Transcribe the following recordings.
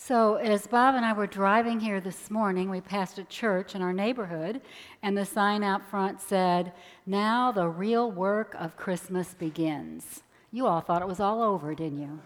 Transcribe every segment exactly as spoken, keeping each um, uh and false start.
So as Bob and I were driving here this morning, we passed a church in our neighborhood, and the sign out front said, "Now the real work of Christmas begins." You all thought it was all over, didn't you?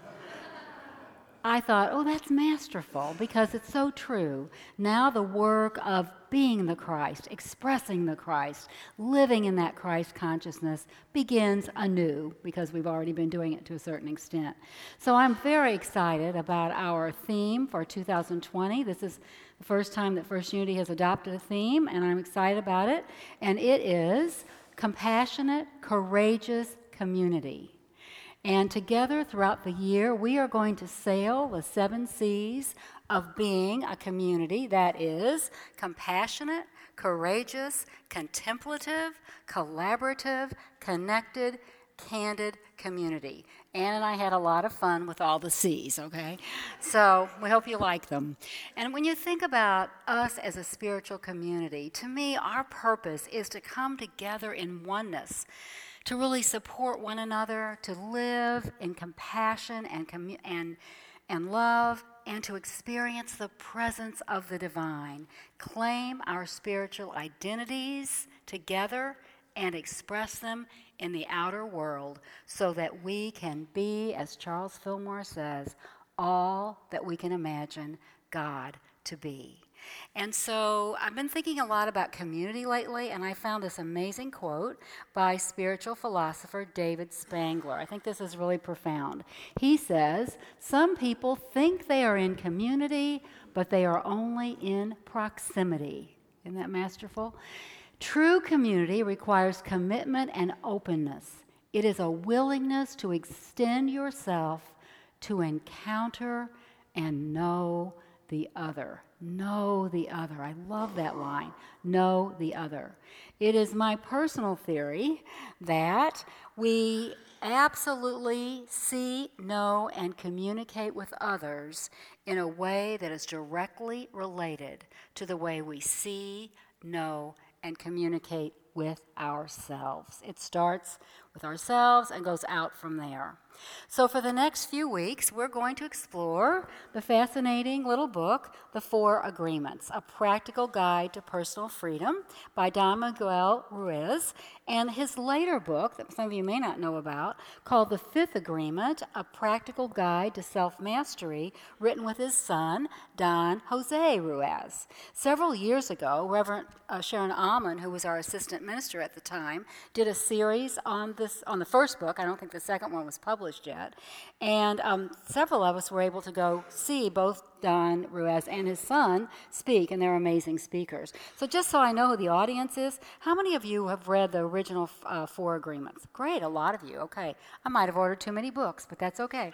I thought, oh, that's masterful, because it's so true. Now the work of being the Christ, expressing the Christ, living in that Christ consciousness begins anew, because we've already been doing it to a certain extent. So I'm very excited about our theme for two thousand twenty. This is the first time that First Unity has adopted a theme, and I'm excited about it. And it is compassionate, courageous community. And together throughout the year, we are going to sail the seven seas of being a community that is compassionate, courageous, contemplative, collaborative, connected, candid community. Ann and I had a lot of fun with all the C's, okay? So we hope you like them. And when you think about us as a spiritual community, to me, our purpose is to come together in oneness, to really support one another, to live in compassion and commu- and and love, and to experience the presence of the divine, claim our spiritual identities together, and express them in the outer world so that we can be, as Charles Fillmore says, all that we can imagine God to be. And so I've been thinking a lot about community lately, and I found this amazing quote by spiritual philosopher David Spangler. I think this is really profound. He says, "Some people think they are in community, but they are only in proximity." Isn't that masterful? True community requires commitment and openness. It is a willingness to extend yourself to encounter and know the other. Know the other. I love that line. Know the other. It is my personal theory that we absolutely see, know, and communicate with others in a way that is directly related to the way we see, know, and communicate with ourselves. It starts with ourselves and goes out from there. So for the next few weeks, we're going to explore the fascinating little book, The Four Agreements, A Practical Guide to Personal Freedom by Don Miguel Ruiz, and his later book, that some of you may not know about, called The Fifth Agreement, A Practical Guide to Self-Mastery, written with his son, Don Jose Ruiz. Several years ago, Reverend uh, Sharon Allman, who was our assistant minister at the time, did a series on this on the first book. I don't think the second one was published yet. And um, several of us were able to go see both Don Ruiz and his son speak, and they're amazing speakers. So just so I know who the audience is, how many of you have read the original uh, Four Agreements? Great, a lot of you. Okay. I might have ordered too many books, but that's okay.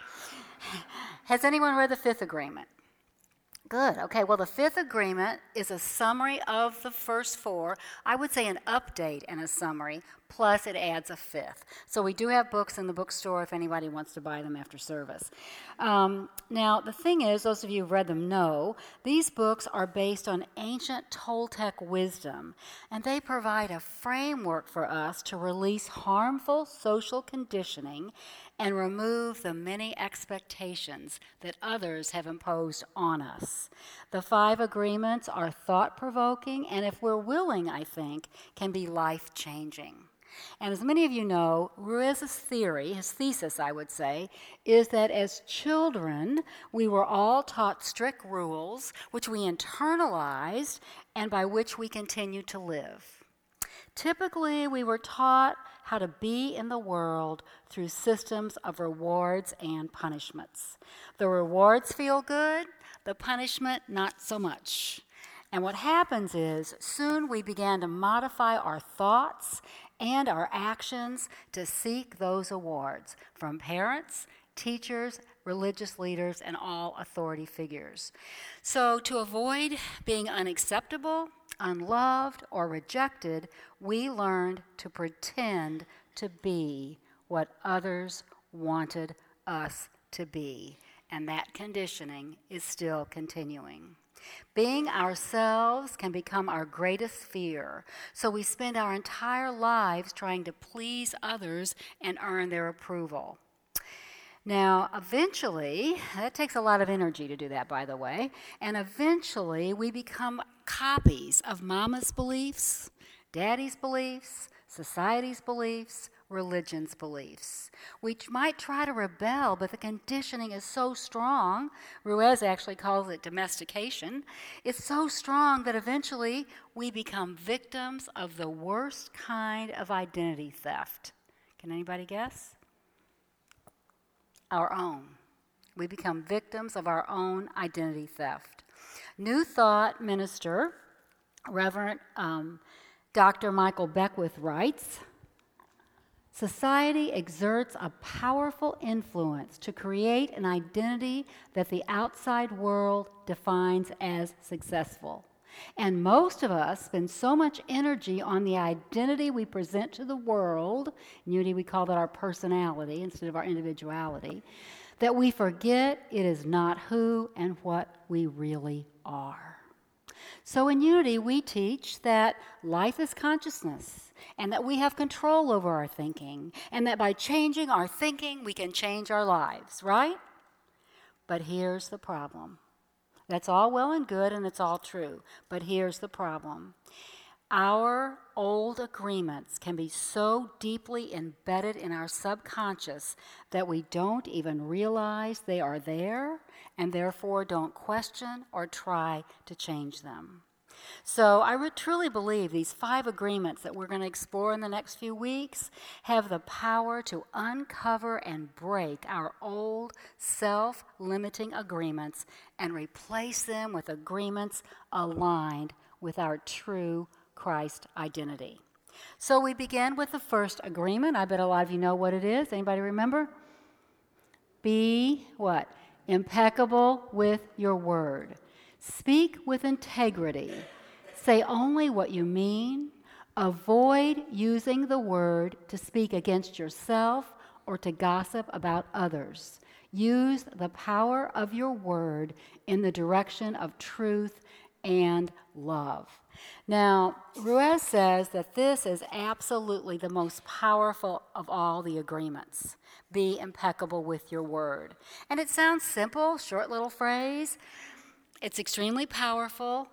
Has anyone read the Fifth Agreement? Good. Okay, well, the Fifth Agreement is a summary of the first four. I would say an update and a summary, plus it adds a fifth. So we do have books in the bookstore if anybody wants to buy them after service. Um, now, the thing is, those of you who've read them know, these books are based on ancient Toltec wisdom, and they provide a framework for us to release harmful social conditioning and remove the many expectations that others have imposed on us. The five agreements are thought-provoking, and if we're willing, I think, can be life-changing. And as many of you know, Ruiz's theory, his thesis, I would say, is that as children, we were all taught strict rules, which we internalized and by which we continue to live. Typically, we were taught how to be in the world through systems of rewards and punishments. The rewards feel good, the punishment not so much. And what happens is, soon we began to modify our thoughts and our actions to seek those awards from parents, teachers, religious leaders, and all authority figures. So to avoid being unacceptable, unloved, or rejected, we learned to pretend to be what others wanted us to be. And that conditioning is still continuing. Being ourselves can become our greatest fear, so we spend our entire lives trying to please others and earn their approval. Now, eventually, that takes a lot of energy to do that, by the way, and eventually we become copies of mama's beliefs, daddy's beliefs, society's beliefs, religion's beliefs. We might try to rebel, but the conditioning is so strong, Ruiz actually calls it domestication, it's so strong that eventually we become victims of the worst kind of identity theft. Can anybody guess? Our own. We become victims of our own identity theft. New Thought minister, Reverend um, Doctor Michael Beckwith writes, society exerts a powerful influence to create an identity that the outside world defines as successful. And most of us spend so much energy on the identity we present to the world, in Unity we call that our personality instead of our individuality, that we forget it is not who and what we really are. So in Unity we teach that life is consciousness and that we have control over our thinking and that by changing our thinking we can change our lives, right? But here's the problem. That's all well and good, and it's all true. But here's the problem. Our old agreements can be so deeply embedded in our subconscious that we don't even realize they are there, and therefore don't question or try to change them. So I would truly believe these five agreements that we're going to explore in the next few weeks have the power to uncover and break our old self-limiting agreements and replace them with agreements aligned with our true Christ identity. So we begin with the first agreement. I bet a lot of you know what it is. Anybody remember? Be what? Impeccable with your word. Speak with integrity. Say only what you mean. Avoid using the word to speak against yourself or to gossip about others. Use the power of your word in the direction of truth and love. Now, Ruiz says that this is absolutely the most powerful of all the agreements. Be impeccable with your word. And it sounds simple, short little phrase. It's extremely powerful,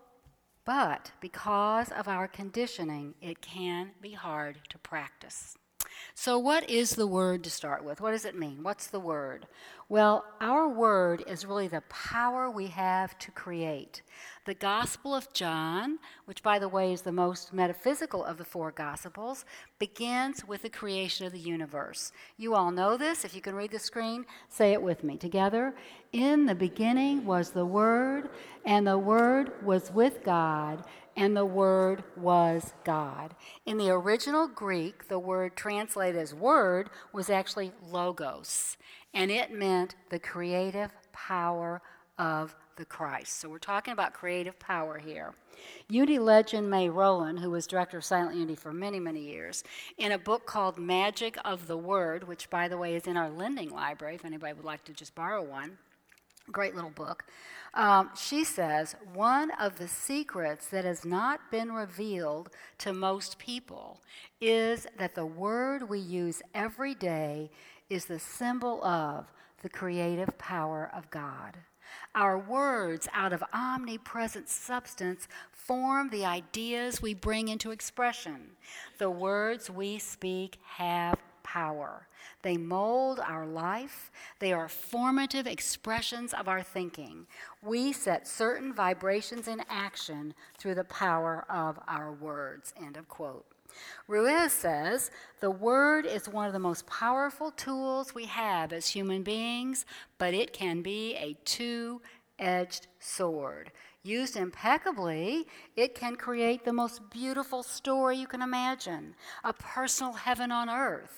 but because of our conditioning, it can be hard to practice. So what is the word to start with? What does it mean? What's the word? Well, our word is really the power we have to create. The Gospel of John, which by the way is the most metaphysical of the four Gospels, begins with the creation of the universe. You all know this. If you can read the screen, say it with me together. In the beginning was the Word, and the Word was with God, and the Word was God. In the original Greek, the word translated as word was actually logos, and it meant the creative power of the Christ. So we're talking about creative power here. Unity legend May Rowland, who was director of Silent Unity for many, many years, in a book called Magic of the Word, which, by the way, is in our lending library, if anybody would like to just borrow one, great little book, um, she says, one of the secrets that has not been revealed to most people is that the word we use every day is the symbol of the creative power of God. Our words, out of omnipresent substance, form the ideas we bring into expression. The words we speak have power. They mold our life. They are formative expressions of our thinking. We set certain vibrations in action through the power of our words. End of quote. Ruiz says, the word is one of the most powerful tools we have as human beings, but it can be a two-edged sword. Used impeccably, it can create the most beautiful story you can imagine, a personal heaven on earth.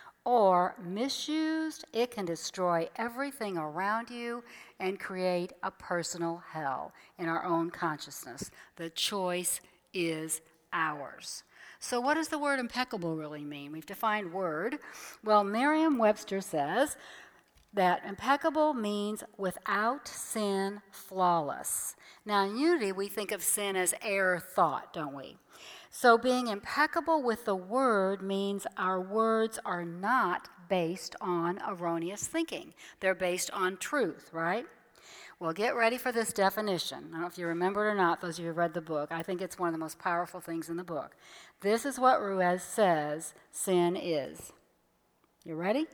Or misused, it can destroy everything around you and create a personal hell in our own consciousness. The choice is ours. So what does the word impeccable really mean? We've defined word. Well, Merriam-Webster says that impeccable means without sin, flawless. Now, in Unity, we think of sin as error thought, don't we? So being impeccable with the word means our words are not based on erroneous thinking. They're based on truth, right? Well, get ready for this definition. I don't know if you remember it or not, those of you who read the book. I think it's one of the most powerful things in the book. This is what Ruiz says sin is. You ready?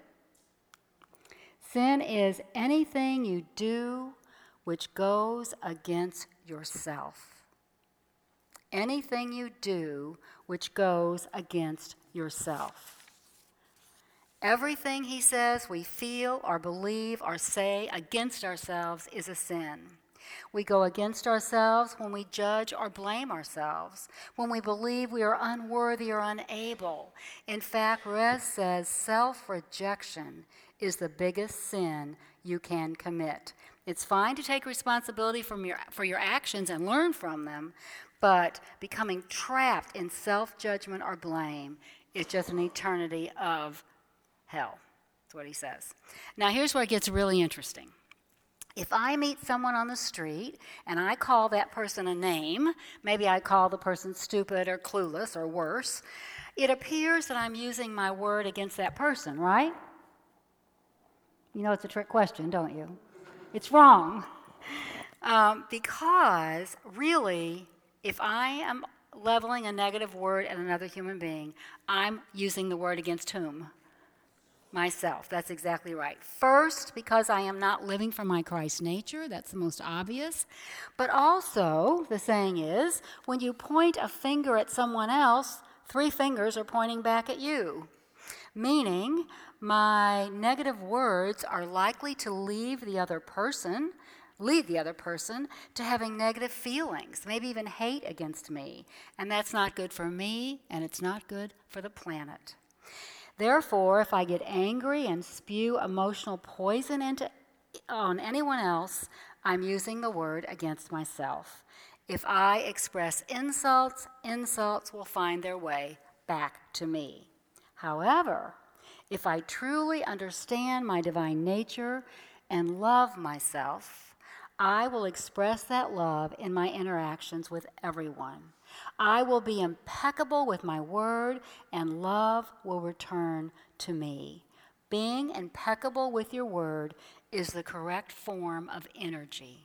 Sin is anything you do which goes against yourself. Anything you do which goes against yourself. Everything, he says, we feel or believe or say against ourselves is a sin. We go against ourselves when we judge or blame ourselves, when we believe we are unworthy or unable. In fact, Ruiz says self-rejection is the biggest sin you can commit. It's fine to take responsibility from your, for your actions and learn from them, but becoming trapped in self-judgment or blame is just an eternity of hell. That's what he says. Now, here's where it gets really interesting. If I meet someone on the street and I call that person a name, maybe I call the person stupid or clueless or worse, it appears that I'm using my word against that person, right? You know it's a trick question, don't you? It's wrong. Um, because really, if I am leveling a negative word at another human being, I'm using the word against whom? Myself. That's exactly right. First, because I am not living from my Christ nature. That's the most obvious. But also, the saying is, when you point a finger at someone else, three fingers are pointing back at you. Meaning, my negative words are likely to leave the other person, lead the other person to having negative feelings, maybe even hate against me. And that's not good for me, and it's not good for the planet. Therefore, if I get angry and spew emotional poison into, on anyone else, I'm using the word against myself. If I express insults, insults will find their way back to me. However, if I truly understand my divine nature and love myself, I will express that love in my interactions with everyone. I will be impeccable with my word, and love will return to me. Being impeccable with your word is the correct form of energy.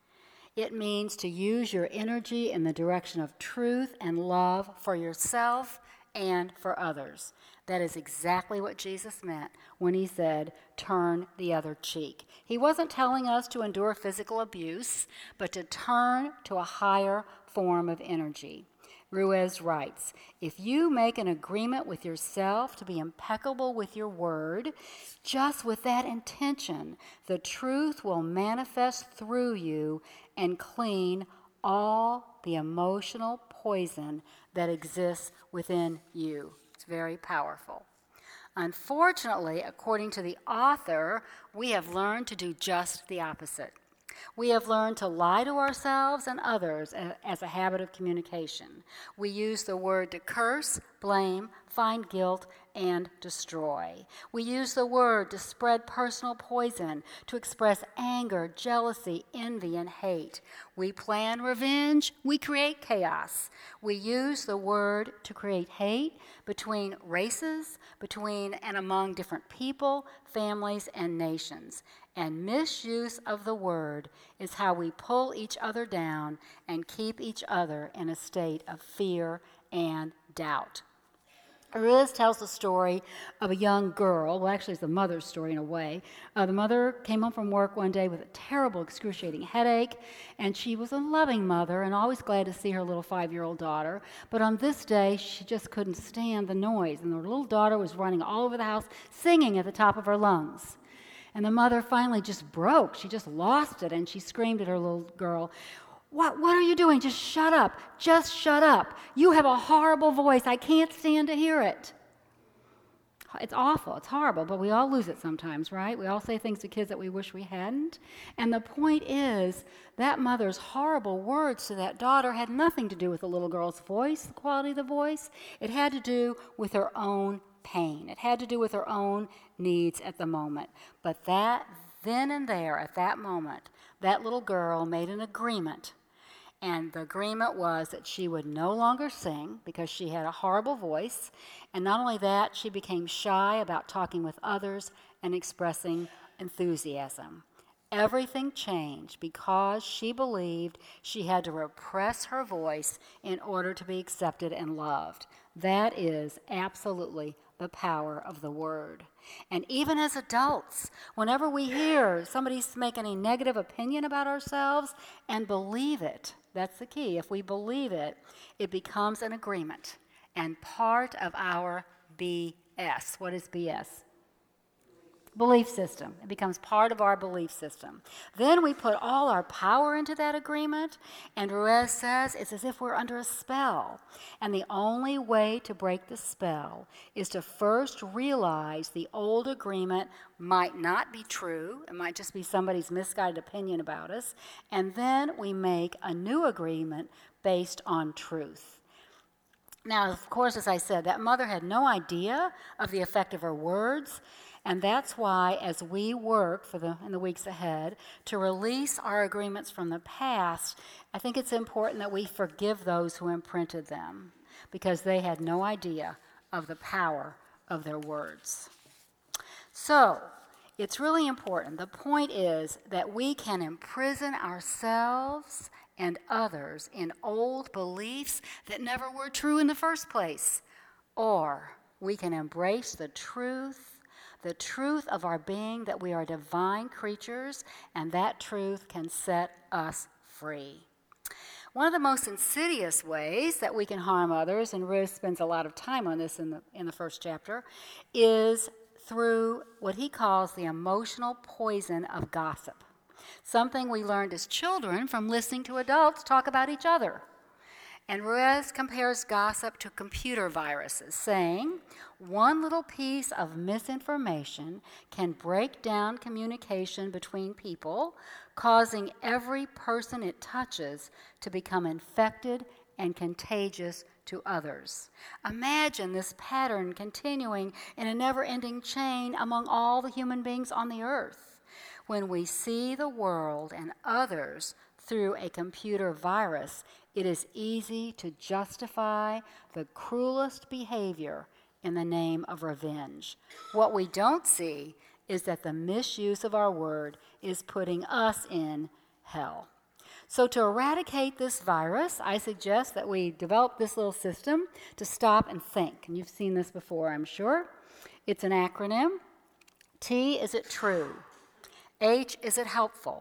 It means to use your energy in the direction of truth and love for yourself and for others. That is exactly what Jesus meant when he said, turn the other cheek. He wasn't telling us to endure physical abuse, but to turn to a higher form of energy. Ruiz writes, if you make an agreement with yourself to be impeccable with your word, just with that intention, the truth will manifest through you and clean all the emotional poison that exists within you. It's very powerful. Unfortunately, according to the author, we have learned to do just the opposite. We have learned to lie to ourselves and others as a habit of communication. We use the word to curse, blame, find guilt, and destroy. We use the word to spread personal poison, to express anger, jealousy, envy, and hate. We plan revenge. We create chaos. We use the word to create hate between races, between and among different people, families, and nations. And misuse of the word is how we pull each other down and keep each other in a state of fear and doubt. Ruiz tells the story of a young girl. Well, actually, it's the mother's story in a way. Uh, the mother came home from work one day with a terrible, excruciating headache, and she was a loving mother and always glad to see her little five-year-old daughter. But on this day, she just couldn't stand the noise, and the little daughter was running all over the house, singing at the top of her lungs. And the mother finally just broke. She just lost it, and she screamed at her little girl, What, what are you doing? Just shut up. Just shut up. You have a horrible voice. I can't stand to hear it. It's awful. It's horrible, but we all lose it sometimes, right? We all say things to kids that we wish we hadn't. And the point is, that mother's horrible words to that daughter had nothing to do with the little girl's voice, the quality of the voice. It had to do with her own pain. It had to do with her own needs at the moment. But that, then and there, at that moment, that little girl made an agreement. And the agreement was that she would no longer sing because she had a horrible voice. And not only that, she became shy about talking with others and expressing enthusiasm. Everything changed because she believed she had to repress her voice in order to be accepted and loved. That is absolutely the power of the word. And even as adults, whenever we hear somebody make any negative opinion about ourselves and believe it, that's the key. If we believe it, it becomes an agreement and part of our B S. What is B S? Belief system. It becomes part of our belief system. Then we put all our power into that agreement, and Ruiz says it's as if we're under a spell. And the only way to break the spell is to first realize the old agreement might not be true. It might just be somebody's misguided opinion about us. And then we make a new agreement based on truth. Now, of course, as I said, that mother had no idea of the effect of her words. And that's why, as we work for the in the weeks ahead to release our agreements from the past, I think it's important that we forgive those who imprinted them, because they had no idea of the power of their words. So, it's really important. The point is that we can imprison ourselves and others in old beliefs that never were true in the first place, or we can embrace the truth The truth of our being, that we are divine creatures, and that truth can set us free. One of the most insidious ways that we can harm others, and Ruth spends a lot of time on this in the, in the first chapter, is through what he calls the emotional poison of gossip. Something we learned as children from listening to adults talk about each other. And Ruiz compares gossip to computer viruses, saying, one little piece of misinformation can break down communication between people, causing every person it touches to become infected and contagious to others. Imagine this pattern continuing in a never-ending chain among all the human beings on the earth. When we see the world and others through a computer virus, it is easy to justify the cruelest behavior in the name of revenge. What we don't see is that the misuse of our word is putting us in hell. So to eradicate this virus, I suggest that we develop this little system to stop and think. And you've seen this before, I'm sure. It's an acronym. T, is it true? H, is it helpful?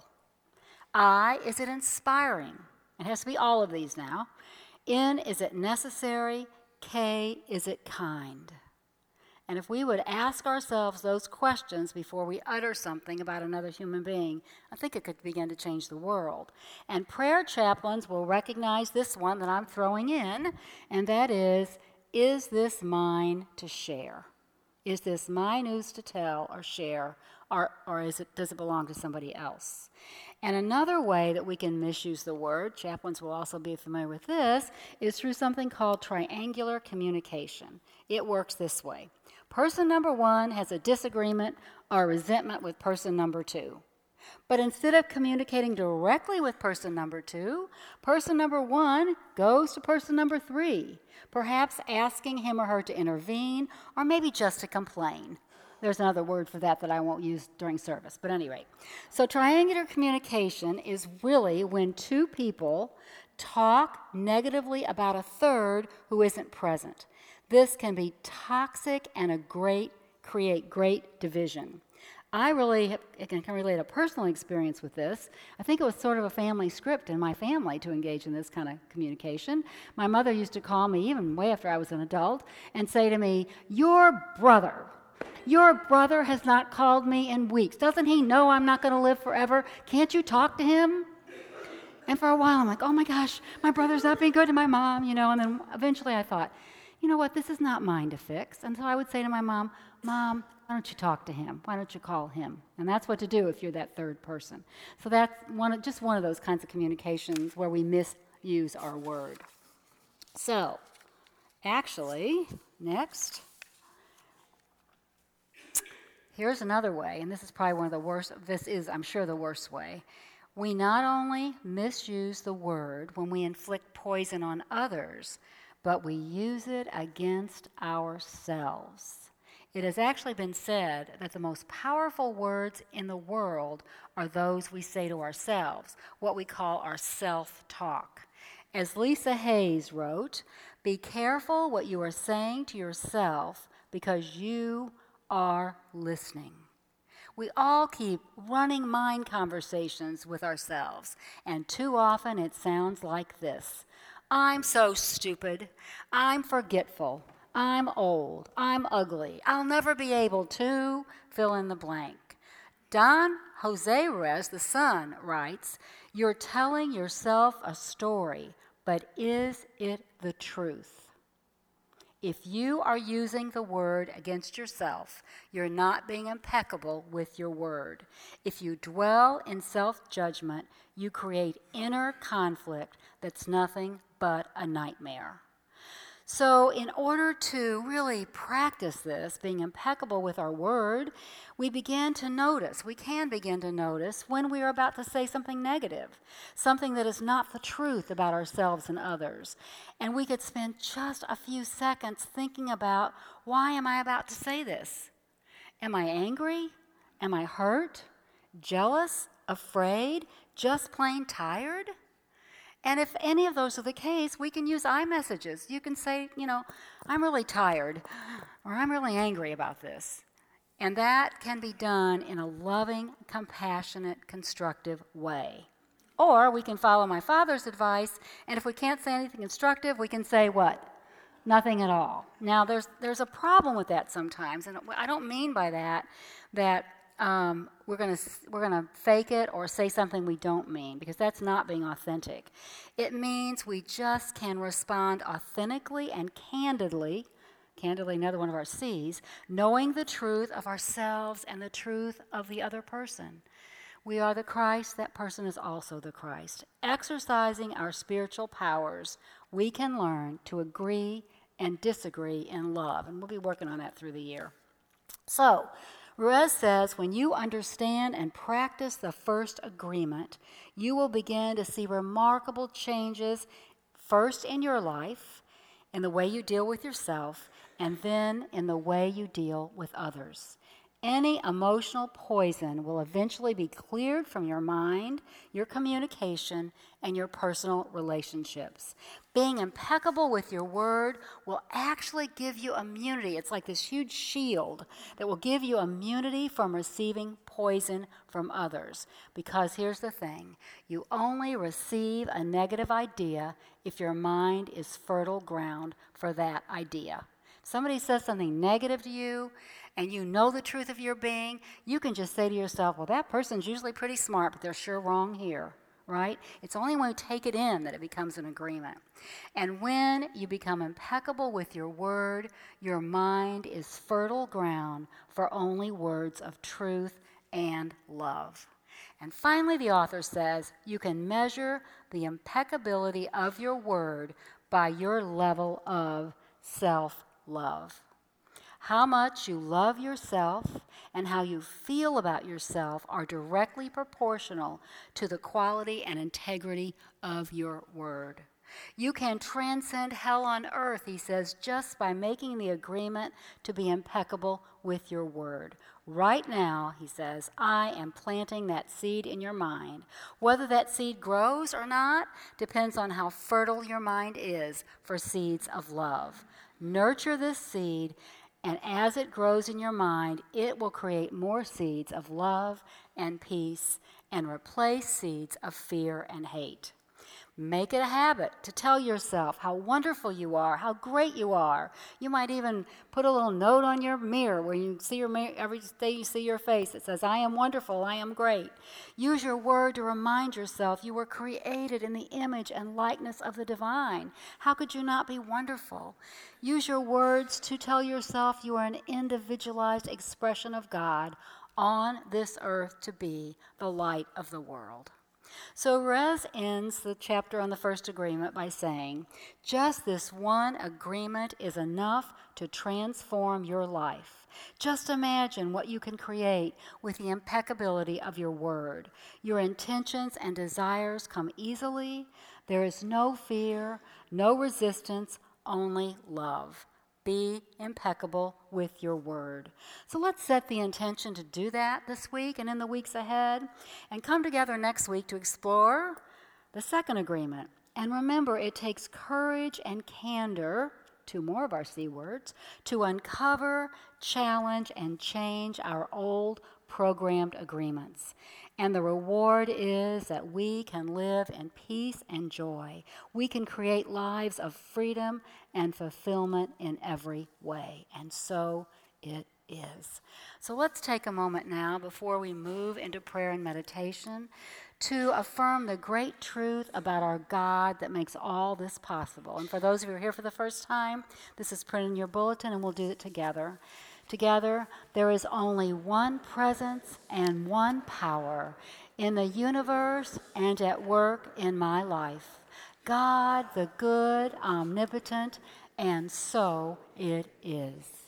I, is it inspiring? It has to be all of these now. N, is it necessary? K, is it kind? And if we would ask ourselves those questions before we utter something about another human being, I think it could begin to change the world. And prayer chaplains will recognize this one that I'm throwing in, and that is, is this mine to share? Is this my news to tell or share, or, or is it, does it belong to somebody else? And another way that we can misuse the word, chaplains will also be familiar with this, is through something called triangular communication. It works this way. Person number one has a disagreement or resentment with person number two. But instead of communicating directly with person number two, person number one goes to person number three, perhaps asking him or her to intervene, or maybe just to complain. There's another word for that that I won't use during service, but anyway. So triangular communication is really when two people talk negatively about a third who isn't present. This can be toxic and a great create great division. I really have, can, can relate a personal experience with this. I think it was sort of a family script in my family to engage in this kind of communication. My mother used to call me, even way after I was an adult, and say to me, "Your brother, your brother has not called me in weeks. Doesn't he know I'm not going to live forever? Can't you talk to him?" And for a while, I'm like, oh my gosh, my brother's not being good to my mom, you know, and then eventually I thought, you know what, this is not mine to fix. And so I would say to my mom, Mom, why don't you talk to him? Why don't you call him? And that's what to do if you're that third person. So that's one of, just one of those kinds of communications where we misuse our word. So, actually, next, here's another way, and this is probably one of the worst, this is, I'm sure, the worst way. We not only misuse the word when we inflict poison on others, but we use it against ourselves. It has actually been said that the most powerful words in the world are those we say to ourselves, what we call our self-talk. As Lisa Hayes wrote, "Be careful what you are saying to yourself because you are listening." We all keep running mind conversations with ourselves, and too often it sounds like this. I'm so stupid. I'm forgetful. I'm old. I'm ugly. I'll never be able to fill in the blank. Don Jose Ruiz, the son, writes, "You're telling yourself a story, but is it the truth?" If you are using the word against yourself, you're not being impeccable with your word. If you dwell in self-judgment, you create inner conflict that's nothing but a nightmare. So in order to really practice this, being impeccable with our word, we begin to notice, we can begin to notice when we are about to say something negative, something that is not the truth about ourselves and others. And we could spend just a few seconds thinking about, why am I about to say this? Am I angry? Am I hurt? Jealous? Afraid? Just plain tired? And if any of those are the case, we can use iMessages. You can say, you know, I'm really tired, or I'm really angry about this. And that can be done in a loving, compassionate, constructive way. Or we can follow my father's advice, and if we can't say anything constructive, we can say what? Nothing at all. Now, there's there's a problem with that sometimes, and I don't mean by that that Um, we're going to we're going to fake it or say something we don't mean, because that's not being authentic. It means we just can respond authentically and candidly, candidly, another one of our C's, knowing the truth of ourselves and the truth of the other person. We are the Christ, that person is also the Christ. Exercising our spiritual powers, we can learn to agree and disagree in love, and we'll be working on that through the year. So, Ruiz says, when you understand and practice the first agreement, you will begin to see remarkable changes, first in your life, in the way you deal with yourself, and then in the way you deal with others. Any emotional poison will eventually be cleared from your mind, your communication, and your personal relationships. Being impeccable with your word will actually give you immunity. It's like this huge shield that will give you immunity from receiving poison from others. Because here's the thing, you only receive a negative idea if your mind is fertile ground for that idea. If somebody says something negative to you, and you know the truth of your being, you can just say to yourself, well, that person's usually pretty smart, but they're sure wrong here, right? It's only when we take it in that it becomes an agreement. And when you become impeccable with your word, your mind is fertile ground for only words of truth and love. And finally, the author says, you can measure the impeccability of your word by your level of self-love. How much you love yourself and how you feel about yourself are directly proportional to the quality and integrity of your word. You can transcend hell on earth, he says, just by making the agreement to be impeccable with your word. Right now, he says, I am planting that seed in your mind. Whether that seed grows or not depends on how fertile your mind is for seeds of love. Nurture this seed, and as it grows in your mind, it will create more seeds of love and peace and replace seeds of fear and hate. Make it a habit to tell yourself how wonderful you are, how great you are. You might even put a little note on your mirror where you see your mirror, every day you see your face, it says, I am wonderful, I am great. Use your word to remind yourself you were created in the image and likeness of the divine. How could you not be wonderful? Use your words to tell yourself you are an individualized expression of God on this earth to be the light of the world. So Rez ends the chapter on the first agreement by saying, just this one agreement is enough to transform your life. Just imagine what you can create with the impeccability of your word. Your intentions and desires come easily. There is no fear, no resistance, only love. Be impeccable with your word. So let's set the intention to do that this week and in the weeks ahead, and come together next week to explore the second agreement. And remember, it takes courage and candor, two more of our C words, to uncover, challenge, and change our old programmed agreements. And the reward is that we can live in peace and joy. We can create lives of freedom and fulfillment in every way. And so it is. So let's take a moment now before we move into prayer and meditation to affirm the great truth about our God that makes all this possible. And for those of you who are here for the first time, this is printed in your bulletin, and we'll do it together. Together, there is only one presence and one power in the universe and at work in my life. God, the good, omnipotent, and so it is.